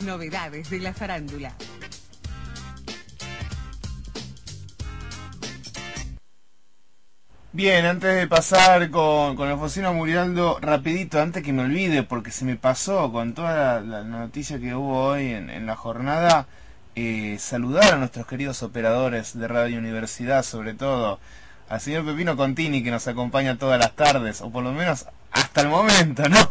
novedades de la farándula. Bien, antes de pasar con Alfonsina Murialdo, rapidito, antes que me olvide, porque se me pasó con toda la noticia que hubo hoy en la jornada, saludar a nuestros queridos operadores de Radio Universidad, sobre todo al señor Pepino Contini, que nos acompaña todas las tardes, o por lo menos hasta el momento, ¿no?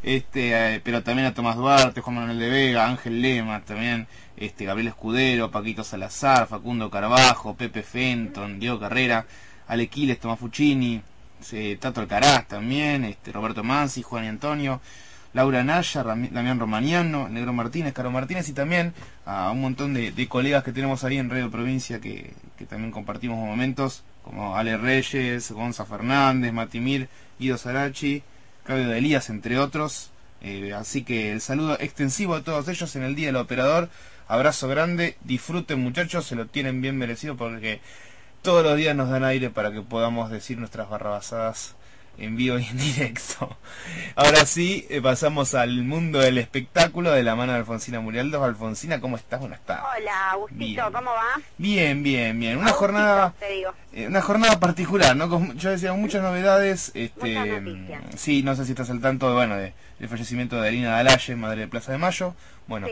Pero también a Tomás Duarte, Juan Manuel de Vega, Ángel Lema, también Gabriel Escudero, Paquito Salazar, Facundo Carbajo, Pepe Fenton, Diego Carrera, Ale Quiles, Tomás Fuccini, Tato Alcaraz también, Roberto Mansi, Juan y Antonio, Laura Naya, Damián Romagnano, Negro Martínez, Caro Martínez, y también a un montón de colegas que tenemos ahí en Radio Provincia que también compartimos momentos, como Ale Reyes, Gonza Fernández, Matimir, Guido Sarachi, Claudio de Elías, entre otros. Así que el saludo extensivo a todos ellos en el Día del Operador. Abrazo grande, disfruten muchachos, se lo tienen bien merecido porque todos los días nos dan aire para que podamos decir nuestras barrabasadas en vivo y en directo. Ahora sí, pasamos al mundo del espectáculo de la mano de Alfonsina Murialdo. Alfonsina, ¿cómo estás? Buenas tardes. Hola, Agustito, bien. ¿Cómo va? Bien. Una Agustito, jornada, te digo. una jornada particular, ¿no? Yo decía, muchas novedades. Muchas noticias. Sí, no sé si estás al tanto, bueno, del fallecimiento de Alina Dalaye, madre de Plaza de Mayo. Bueno,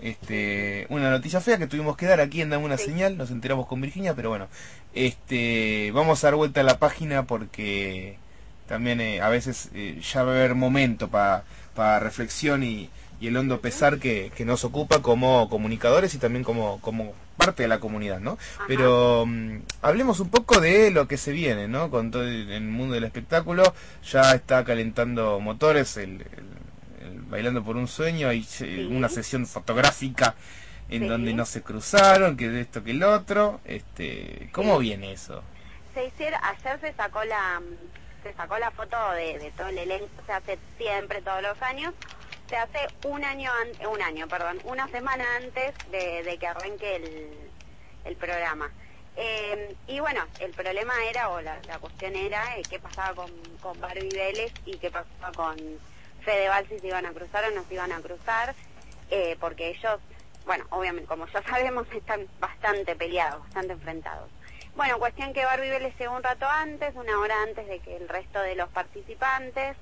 sí. Una noticia fea que tuvimos que dar aquí en Dame una Sí. Señal, nos enteramos con Virginia, pero bueno, vamos a dar vuelta a la página porque también a veces ya va a haber momento para reflexión y el hondo pesar que nos ocupa como comunicadores y también como parte de la comunidad, ¿no? Ajá. Pero hablemos un poco de lo que se viene, ¿no? Con todo el mundo del espectáculo, ya está calentando motores, el Bailando por un Sueño, hay una sesión fotográfica en donde no se cruzaron, que de esto que el otro, ¿cómo viene eso? Ayer se sacó la foto de todo el elenco, se hace siempre, todos los años, se hace una semana antes de que arranque el programa. Y bueno, el problema era, o la cuestión era, qué pasaba con Barbie Vélez y qué pasaba con Fedeval, si se iban a cruzar o no se iban a cruzar, porque ellos, bueno, obviamente, como ya sabemos, están bastante peleados, bastante enfrentados. Bueno, cuestión que Barbie Vélez llegó un rato antes, una hora antes de que el resto de los participantes,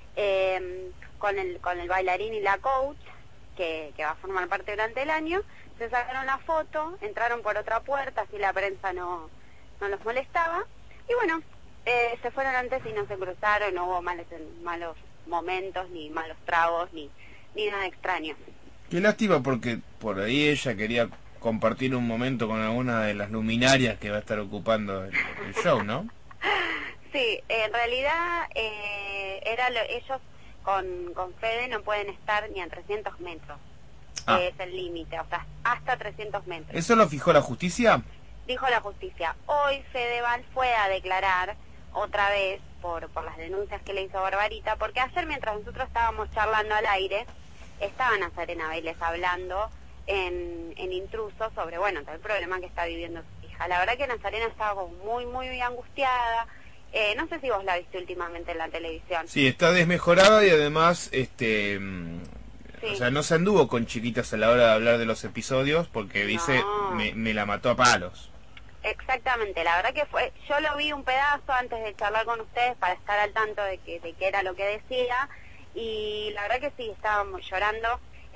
con el bailarín y la coach, que va a formar parte durante el año, se sacaron la foto, entraron por otra puerta, así la prensa no los molestaba, y bueno, se fueron antes y no se cruzaron, no hubo malos momentos, ni malos tragos, ni nada extraño. Qué lástima, porque por ahí ella quería compartir un momento con alguna de las luminarias que va a estar ocupando el show, ¿no? Sí, en realidad ellos con Fede no pueden estar ni a 300 metros. Es el límite, o sea, hasta 300 metros. ¿Eso lo fijó la justicia? Dijo la justicia. Hoy Fedeval fue a declarar otra vez por las denuncias que le hizo Barbarita, porque ayer, mientras nosotros estábamos charlando al aire, estaba Nazarena Vélez hablando en Intruso sobre, bueno, todo el problema que está viviendo su hija. La verdad que Nazarena estaba como muy angustiada. No sé si vos la viste últimamente en la televisión. Sí, está desmejorada y además, Sí. o sea, no se anduvo con chiquitas a la hora de hablar de los episodios porque dice, me la mató a palos. Exactamente, la verdad que yo lo vi un pedazo antes de charlar con ustedes para estar al tanto de qué era lo que decía, y la verdad que sí, estábamos llorando,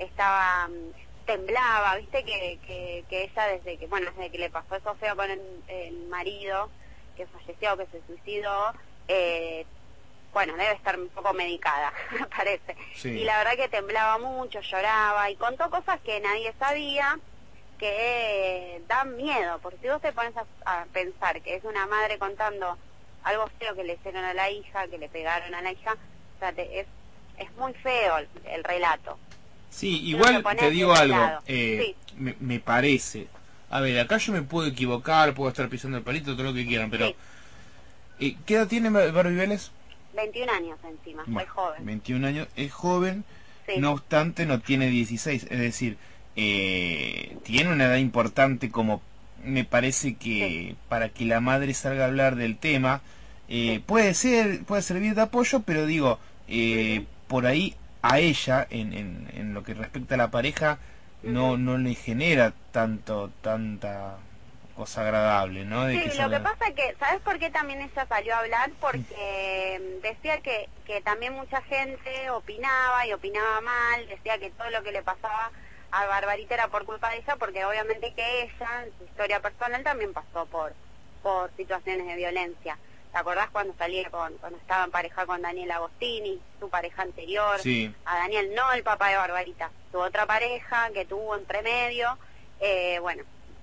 temblaba, viste que ella desde que le pasó eso feo con el marido, que falleció, que se suicidó, bueno, debe estar un poco medicada, me parece. Sí. Y la verdad que temblaba mucho, lloraba y contó cosas que nadie sabía, que dan miedo, porque si vos te pones a pensar que es una madre contando algo feo que le hicieron a la hija, que le pegaron a la hija, o sea, es muy feo el relato. Sí, igual te digo algo, sí. me parece, a ver, acá yo me puedo equivocar, puedo estar pisando el palito, todo lo que quieran, pero Sí. ¿qué edad tiene Barbie Vélez? 21 años encima, Bueno, soy joven. 21 años, es joven, Sí. no obstante no tiene 16, es decir, tiene una edad importante, como me parece que para que la madre salga a hablar del tema, puede servir de apoyo, pero digo, por ahí a ella, en lo que respecta a la pareja, no le genera tanta cosa agradable, ¿no? De Sí, que lo que salga... pasa que, ¿sabes por qué también ella salió a hablar? Porque decía que también mucha gente opinaba y opinaba mal, decía que todo lo que le pasaba a Barbarita era por culpa de ella, porque obviamente que ella, en su historia personal, también pasó por situaciones de violencia. ¿Te acordás cuando cuando estaba en pareja con Daniel Agostini, su pareja anterior? Sí. A Daniel, no el papá de Barbarita, su otra pareja que tuvo entre medio, bueno,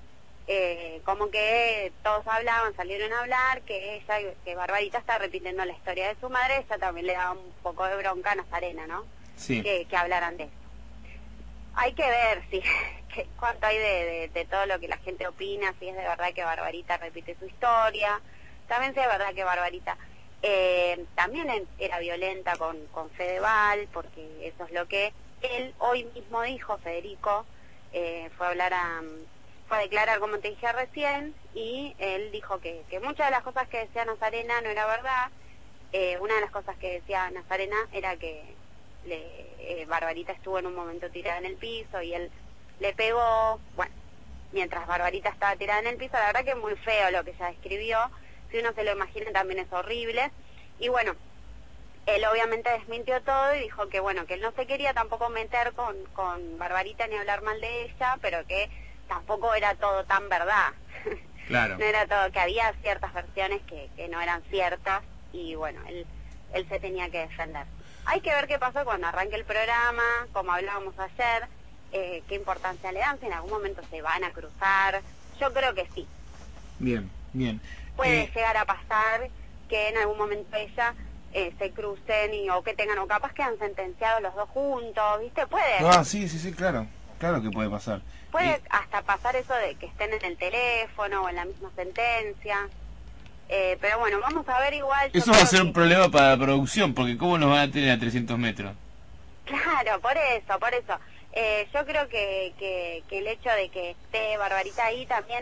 como que todos salieron a hablar, que Barbarita está repitiendo la historia de su madre, ella también le daba un poco de bronca a Nazarena, ¿no? Sí. Que hablaran de eso. Hay que ver si cuánto hay de todo lo que la gente opina, si es de verdad que Barbarita repite su historia, también si es verdad que Barbarita también era violenta con Fedeval, porque eso es lo que él hoy mismo dijo, Federico, fue a declarar, como te dije recién, y él dijo que muchas de las cosas que decía Nazarena no era verdad. Una de las cosas que decía Nazarena era que Barbarita estuvo en un momento tirada en el piso y él le pegó, bueno, mientras Barbarita estaba tirada en el piso. La verdad que es muy feo lo que ella describió, si uno se lo imagina también es horrible, y bueno, él obviamente desmintió todo y dijo que bueno, que él no se quería tampoco meter con Barbarita ni hablar mal de ella, pero que tampoco era todo tan verdad. Claro. No era todo, que había ciertas versiones que no eran ciertas, y bueno, él se tenía que defender. Hay que ver qué pasó cuando arranque el programa, como hablábamos ayer, qué importancia le dan, si en algún momento se van a cruzar. Yo creo que sí. Bien. Puede llegar a pasar que en algún momento ella se crucen o que tengan, o capaz quedan sentenciados los dos juntos, ¿viste? Puede. Sí, claro que puede pasar. Puede hasta pasar eso de que estén en el teléfono o en la misma sentencia. Pero bueno, vamos a ver igual. Eso va a ser un problema para la producción, porque ¿cómo nos van a tener a 300 metros? Claro, por eso. Yo creo que el hecho de que esté Barbarita ahí también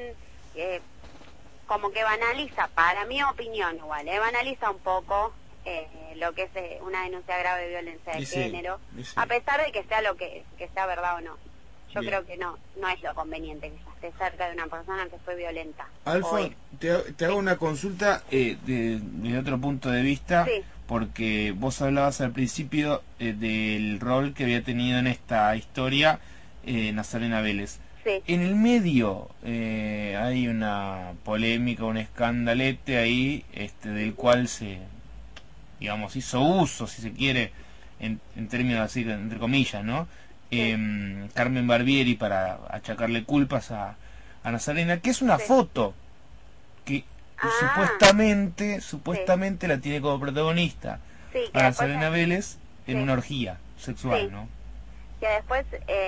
como que banaliza, para mi opinión igual, banaliza un poco lo que es una denuncia grave de violencia de género, a pesar de que sea lo que sea verdad o no. Yo creo que no es lo conveniente que ella esté cerca de una persona que fue violenta. Alfa, te hago una consulta de otro punto de vista, sí, porque vos hablabas al principio del rol que había tenido en esta historia Nazarena Vélez. sí. En el medio hay una polémica, un escandalete ahí, del cual se, digamos, hizo uso, si se quiere, en términos así, entre comillas, ¿no? Carmen Barbieri, para achacarle culpas a Nazarena, que es una foto que supuestamente la tiene como protagonista a Nazarena Vélez en una orgía sexual, ¿no? Que después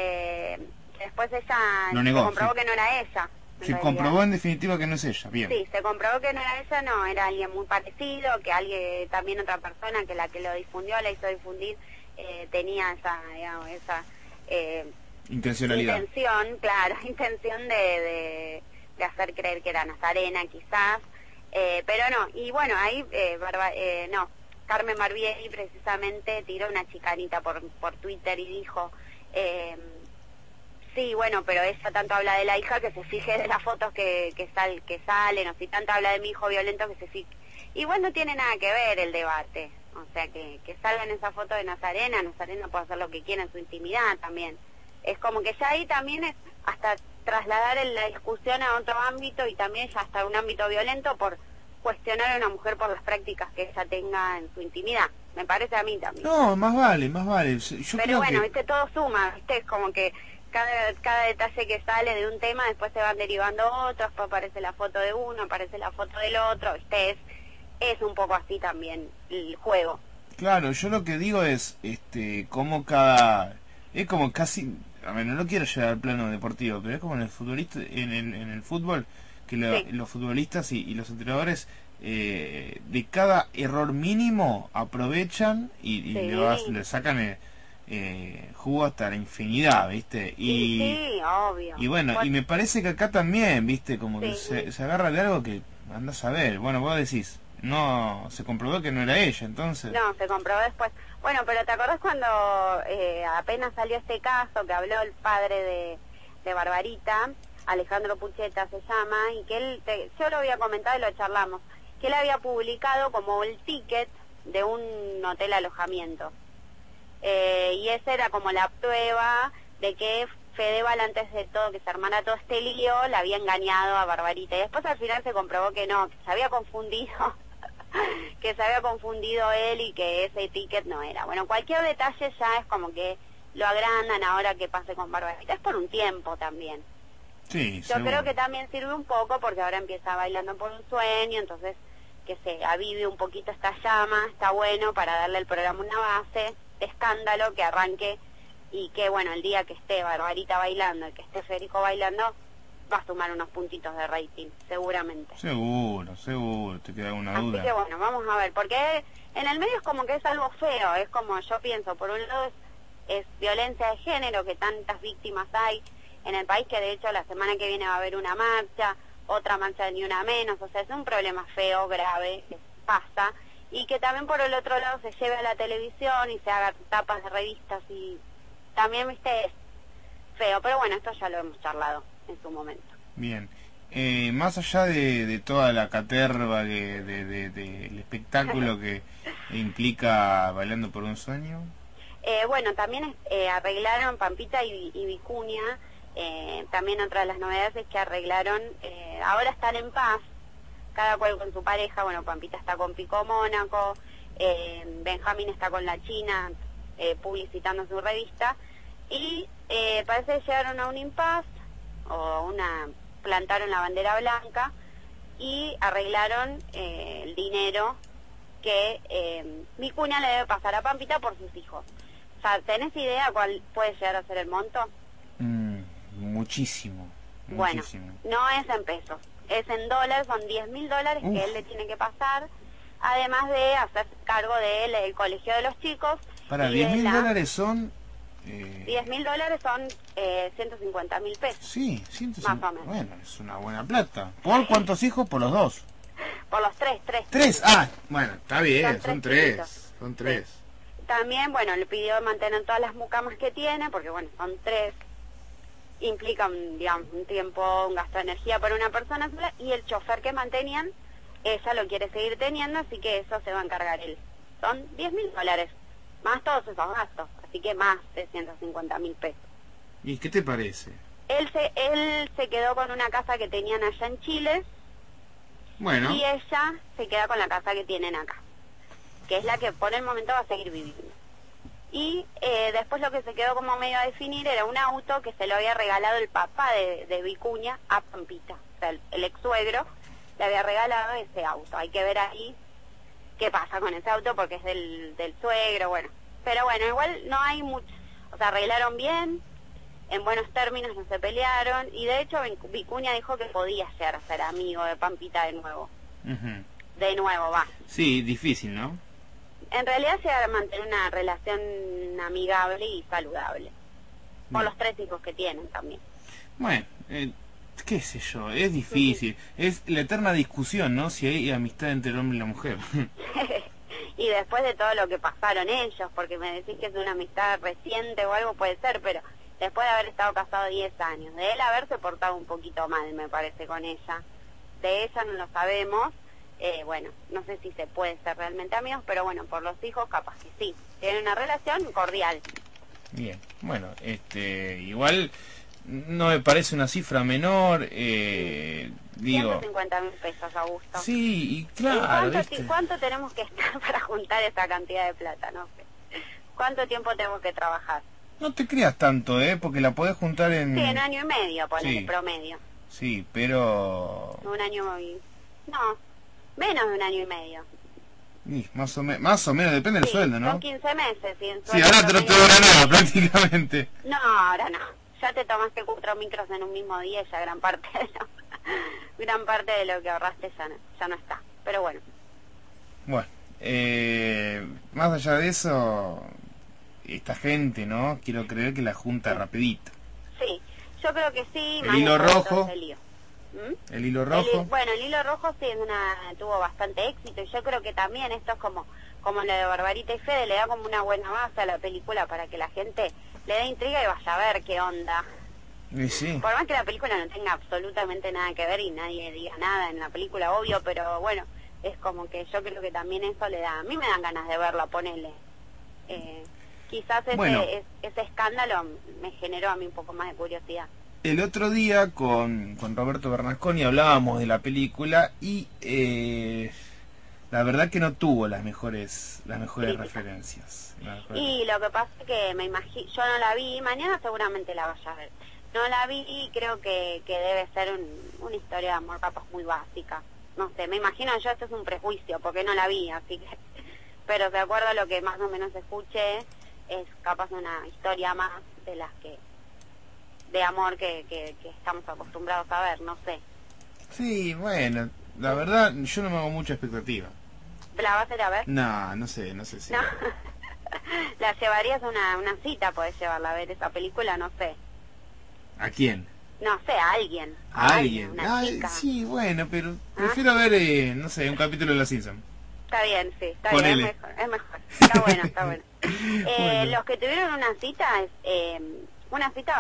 ella lo negó, se comprobó que no era ella. Se comprobó en definitiva que no es ella, bien. Sí, se comprobó que no era ella, no, era alguien muy parecido, que alguien, también otra persona que la que lo difundió, la hizo difundir, tenía esa, digamos, esa intencionalidad. Intención de hacer creer que era Nazarena, quizás, pero no. Y bueno, ahí Carmen Barbieri precisamente tiró una chicanita por Twitter y dijo, sí, bueno, pero ella tanto habla de la hija, que se fije de las fotos que salen, o si tanto habla de mi hijo violento, que se fije. Igual no tiene nada que ver el debate. O sea, que salgan esa foto de Nazarena puede hacer lo que quiera en su intimidad también. Es como que ya ahí también es hasta trasladar la discusión a otro ámbito, y también ya hasta un ámbito violento por cuestionar a una mujer por las prácticas que ella tenga en su intimidad. Me parece a mí también. No, más vale. Pero bueno, ¿viste? Todo suma, ¿viste? Es como que cada detalle que sale de un tema, después se van derivando otros, después aparece la foto de uno, aparece la foto del otro, ¿viste? Es un poco así también el juego. Claro, yo lo que digo es, como es como casi, a ver, no lo quiero llevar al plano deportivo, pero es como en el futbolista, en el fútbol, que los futbolistas y los entrenadores de cada error mínimo aprovechan y le sacan jugo hasta la infinidad, ¿viste? Sí, obvio. Y bueno, y me parece que acá también, ¿viste? Como que se agarra de algo que andás a ver. Bueno, vos decís, no se comprobó que no era ella, entonces. No, se comprobó después. Bueno, pero ¿te acordás cuando apenas salió este caso que habló el padre de Barbarita, Alejandro Pucheta se llama, y que yo lo había comentado y lo charlamos, que él había publicado como el ticket de un hotel alojamiento. Y esa era como la prueba de que Fedeval, antes de todo, que se armara todo este lío, la había engañado a Barbarita. Y después al final se comprobó que no, que se había confundido, que se había confundido él y que ese ticket no era. Bueno, cualquier detalle ya es como que lo agrandan ahora que pase con Barbarita. Es por un tiempo también. Sí, yo creo que también sirve un poco porque ahora empieza bailando por un sueño, entonces que se avive un poquito esta llama, está bueno para darle al programa una base de escándalo, que arranque y que, bueno, el día que esté Barbarita bailando y que esté Federico bailando, va a sumar unos puntitos de rating, seguramente. Seguro, te queda una duda. Así que, bueno, vamos a ver, porque en el medio es como que es algo feo, es como yo pienso, por un lado es violencia de género, que tantas víctimas hay en el país, que de hecho la semana que viene va a haber una marcha, otra marcha de Ni Una Menos, o sea, es un problema feo, grave, que pasa, y que también por el otro lado se lleve a la televisión y se haga tapas de revistas, y también, viste, es feo, pero bueno, esto ya lo hemos charlado en su momento. Bien, más allá de toda la caterva del espectáculo que implica Bailando por un Sueño. Bueno, también arreglaron Pampita y Vicuña. También otra de las novedades es que arreglaron, ahora están en paz, cada cual con su pareja. Bueno, Pampita está con Pico Mónaco, Benjamín está con la China, publicitando su revista, y parece que llegaron a un impasse, plantaron la bandera blanca, y arreglaron el dinero que Vicuña le debe pasar a Pampita por sus hijos. O sea, ¿tenés idea cuál puede llegar a ser el monto? Muchísimo. Bueno, no es en pesos, es en dólares, son $10.000 que él le tiene que pasar, además de hacer cargo del colegio de los chicos. Para, $10.000 son... $10.000 son 150.000 pesos. Sí, 150. Más o menos. Bueno, es una buena plata. ¿Por cuántos hijos? Por los dos. Por los tres. ¿Tres? Bueno, está bien, son tres. Sí. También, bueno, le pidió mantener todas las mucamas que tiene, porque bueno, son tres. Implica, digamos, un tiempo, un gasto de energía para una persona sola, y el chofer que mantenían, ella lo quiere seguir teniendo, así que eso se va a encargar él. Son $10.000, más todos esos gastos, así que más de 150.000 pesos. ¿Y qué te parece? Él se quedó con una casa que tenían allá en Chile, bueno, y ella se queda con la casa que tienen acá, que es la que por el momento va a seguir viviendo. Y después lo que se quedó como medio a definir era un auto que se lo había regalado el papá de Vicuña a Pampita. O sea, el ex suegro le había regalado ese auto. Hay que ver ahí qué pasa con ese auto porque es del suegro, bueno. Pero bueno, igual no hay mucho. O sea, arreglaron bien, en buenos términos, no se pelearon. Y de hecho Vicuña dijo que podía llegar a ser amigo de Pampita de nuevo. De nuevo, va. Sí, difícil, ¿no? En realidad se va a mantener una relación amigable y saludable. Por los tres hijos que tienen también. Bueno, qué sé yo, es difícil. Es la eterna discusión, ¿no? Si hay amistad entre el hombre y la mujer. Y después de todo lo que pasaron ellos, porque me decís que es una amistad reciente o algo, puede ser, pero después de haber estado casado 10 años, de él haberse portado un poquito mal, me parece, con ella. De ella no lo sabemos. Bueno, no sé si se puede ser realmente amigos, pero bueno, por los hijos capaz que sí. Tienen una relación cordial. Bien, bueno, igual no me parece una cifra menor, digo... 150.000 pesos, Augusto. Sí, y claro, ¿Cuánto tenemos que estar para juntar esa cantidad de plata? No sé. ¿Cuánto tiempo tenemos que trabajar? No te creas tanto, porque la podés juntar en... Sí, en año y medio, ponele promedio. Sí, pero... Un año y... No, menos de un año y medio. Y más o menos, depende del sueldo, ¿no? Son 15 meses. Sí, ahora te lo dura nada, prácticamente. No, ahora no. Ya te tomaste 4 micros en un mismo día y ya gran parte de lo que ahorraste ya no está. Pero bueno. Bueno, más allá de eso, esta gente, ¿no? Quiero creer que la junta rapidito. Sí, yo creo que sí. El hilo rojo. ¿Mm? ¿El hilo rojo? Bueno, el hilo rojo sí tuvo bastante éxito, y yo creo que también esto es como lo de Barbarita y Fede, le da como una buena base a la película para que la gente le dé intriga y vaya a ver qué onda. Y sí. Por más que la película no tenga absolutamente nada que ver y nadie diga nada en la película, obvio, pero bueno, es como que yo creo que también eso le da, a mí me dan ganas de verla, ponele. Quizás ese escándalo me generó a mí un poco más de curiosidad. El otro día con Roberto Bernasconi hablábamos de la película y la verdad que no tuvo las mejores referencias. Y lo que pasa es que me imagino, yo no la vi, mañana seguramente la vaya a ver. No la vi y creo que debe ser una historia de amor capaz muy básica. No sé, me imagino yo, esto es un prejuicio porque no la vi, así que... Pero de acuerdo a lo que más o menos escuché, es capaz una historia más de las que... de amor que estamos acostumbrados a ver, no sé. Sí, bueno, la verdad yo no me hago mucha expectativa. ¿La vas a ir a ver? No sé si... No. ¿La llevarías a una cita? ¿Podés llevarla a ver esa película? No sé. ¿A quién? No sé, a alguien. ¿A alguien? Una chica. Sí, bueno, pero prefiero ver, no sé, un capítulo de Los Simpsons. Está bien, sí, está Ponele. bien, es mejor. Está bueno, está bueno. Bueno. Los que tuvieron una cita, una cita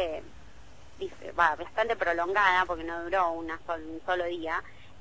bastante prolongada, porque no duró un solo día,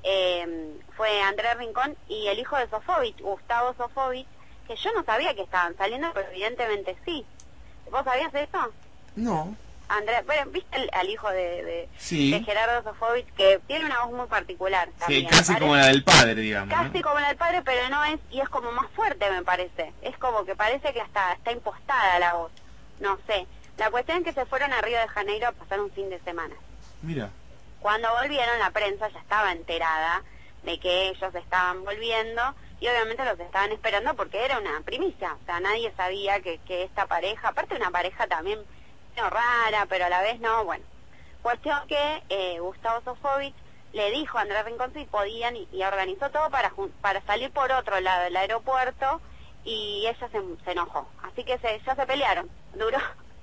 fue Andrés Rincón y el hijo de Sofovich, Gustavo Sofovich, que yo no sabía que estaban saliendo, pero evidentemente sí. ¿Vos sabías eso? No. Andrés, bueno, ¿viste al hijo de Gerardo Sofovich, que tiene una voz muy particular también? Sí, casi como la del padre, digamos. Casi ¿no? como la del padre, pero no es, y es como más fuerte, me parece. Es como que parece que está impostada la voz. No sé. La cuestión es que se fueron a Río de Janeiro a pasar un fin de semana. Mira. Cuando volvieron, la prensa ya estaba enterada de que ellos estaban volviendo, y obviamente los estaban esperando porque era una primicia. O sea, nadie sabía que esta pareja, aparte una pareja también rara, pero a la vez no, bueno. Cuestión que Gustavo Sofovich le dijo a Andrés Rincón si podían y organizó todo para salir por otro lado del aeropuerto, y ella se enojó. Así que ya se pelearon. Duró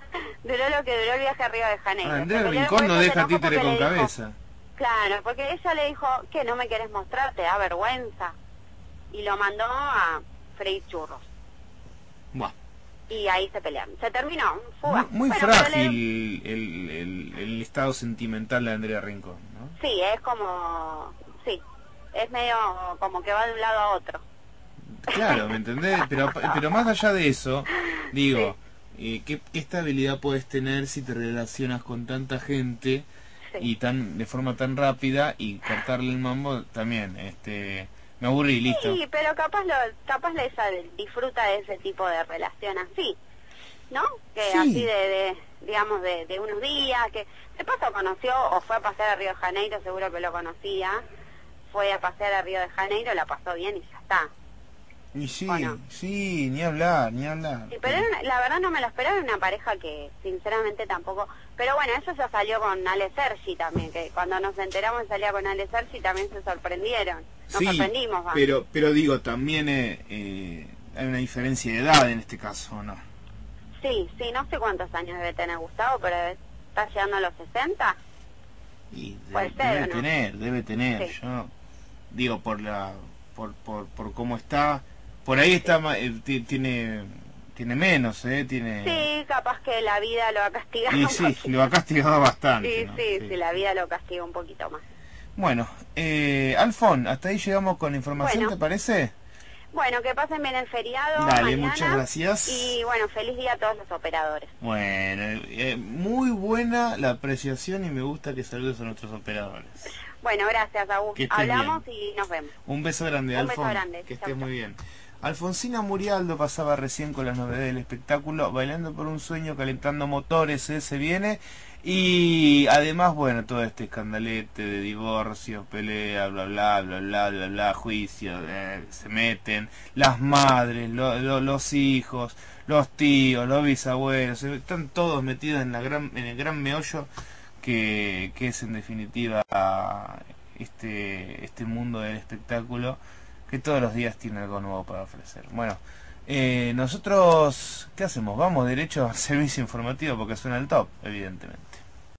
lo que duró el viaje a Río de Janeiro. Andrés Rincón no deja títere con cabeza. Claro, porque ella le dijo que no me querés mostrar, te da vergüenza. Y lo mandó a freír churros. Buah. Y ahí se pelearon. Se terminó. Fuga. Muy frágil el estado sentimental de Andrea Rincón, ¿no? Sí, es como... Sí, es medio como que va de un lado a otro. Claro, ¿me entendés? Pero más allá de eso, digo, ¿qué estabilidad puedes tener si te relacionas con tanta gente y de forma tan rápida, y cortarle el mambo también? Me aburrí, listo. Sí, pero capaz ella disfruta de ese tipo de relación así, ¿no? Que Sí. así digamos, de unos días, que de paso conoció o fue a pasear a Río de Janeiro, seguro que lo conocía, fue a pasear a Río de Janeiro, la pasó bien y ya está. Y sí, Bueno. sí, ni hablar. Sí, pero la verdad no me lo esperaba, era una pareja que sinceramente tampoco... Pero bueno, eso ya salió con Ale Sergi también, que cuando nos enteramos que salía con Ale Sergi también se sorprendieron. Nos sorprendimos. pero digo, también hay una diferencia de edad en este caso, ¿no? Sí, no sé cuántos años debe tener Gustavo, pero está llegando a los 60. Y Puede ser, debe tener. Sí. Yo digo, por cómo está, por ahí está, tiene menos, tiene... Sí, capaz que la vida lo ha castigado Y un sí, poquito. lo ha castigado bastante, ¿no? Sí, la vida lo castiga un poquito más. Bueno, Alfon, hasta ahí llegamos con la información, Bueno. ¿te parece? Bueno, que pasen bien el feriado Dale, mañana. muchas gracias. Y bueno, feliz día a todos los operadores. Bueno, muy buena la apreciación y me gusta que saludes a nuestros operadores. Bueno, gracias, Augusto. Que estés Hablamos bien. y nos vemos. Un beso grande, Un Alfon. beso grande. Que Chau, estés chau. muy bien. Alfonsina Murialdo pasaba recién con las novedades del espectáculo, bailando por un sueño, calentando motores, se viene. Y además, bueno, todo este escandalete de divorcio, pelea, bla bla bla bla bla bla, juicio, se meten las madres, los hijos, los tíos, los bisabuelos, están todos metidos en el gran meollo que es en definitiva este mundo del espectáculo, que todos los días tiene algo nuevo para ofrecer. Bueno, nosotros, ¿qué hacemos? Vamos derecho al servicio informativo porque suena el top, evidentemente.